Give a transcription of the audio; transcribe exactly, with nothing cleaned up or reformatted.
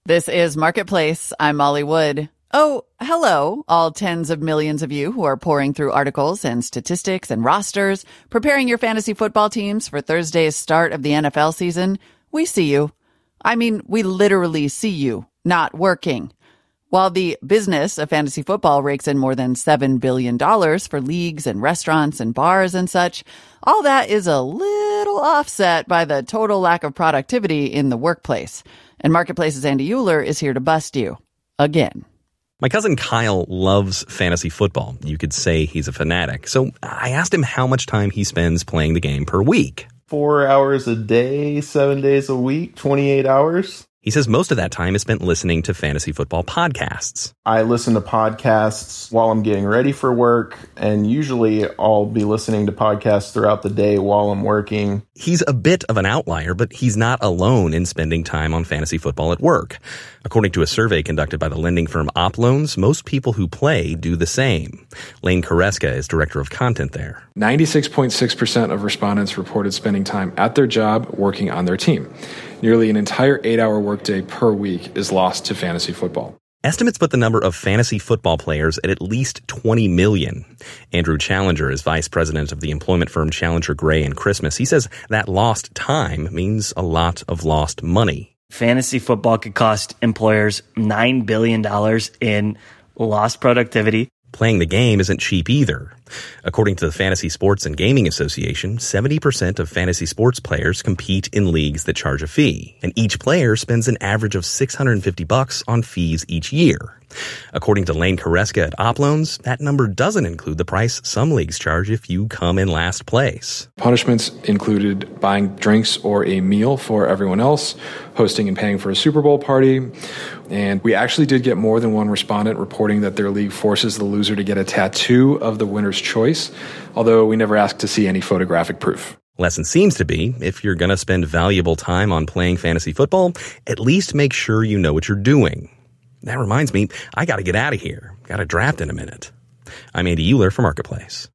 This is Marketplace. I'm Molly Wood. Oh, hello, all tens of millions of you who are pouring through articles and statistics and rosters, preparing your fantasy football teams for Thursday's start of the N F L season. We see you. I mean, we literally see you, not working. While the business of fantasy football rakes in more than seven billion dollars for leagues and restaurants and bars and such, all that is a little offset by the total lack of productivity in the workplace. And Marketplace's Andy Euler is here to bust you. Again. My cousin Kyle loves fantasy football. You could say he's a fanatic. So I asked him how much time he spends playing the game per week. Four hours a day, seven days a week, twenty-eight hours. He says most of that time is spent listening to fantasy football podcasts. I listen to podcasts while I'm getting ready for work, and usually I'll be listening to podcasts throughout the day while I'm working. He's a bit of an outlier, but he's not alone in spending time on fantasy football at work. According to a survey conducted by the lending firm OppLoans, most people who play do the same. Lane Koreska is director of content there. ninety-six point six percent of respondents reported spending time at their job working on their team. Nearly an entire eight-hour workday per week is lost to fantasy football. Estimates put the number of fantasy football players at at least twenty million. Andrew Challenger is vice president of the employment firm Challenger Gray and Christmas. He says that lost time means a lot of lost money. Fantasy football could cost employers nine billion dollars in lost productivity. Playing the game isn't cheap either. According to the Fantasy Sports and Gaming Association, seventy percent of fantasy sports players compete in leagues that charge a fee, and each player spends an average of six hundred fifty bucks on fees each year. According to Lane Koreska at OppLoans, that number doesn't include the price some leagues charge if you come in last place. Punishments included buying drinks or a meal for everyone else, hosting and paying for a Super Bowl party, and we actually did get more than one respondent reporting that their league forces the loser to get a tattoo of the winner's choice, although we never asked to see any photographic proof. Lesson seems to be, if you're going to spend valuable time on playing fantasy football, at least make sure you know what you're doing. That reminds me, I got to get out of here. Got a draft in a minute. I'm Andy Euler for Marketplace.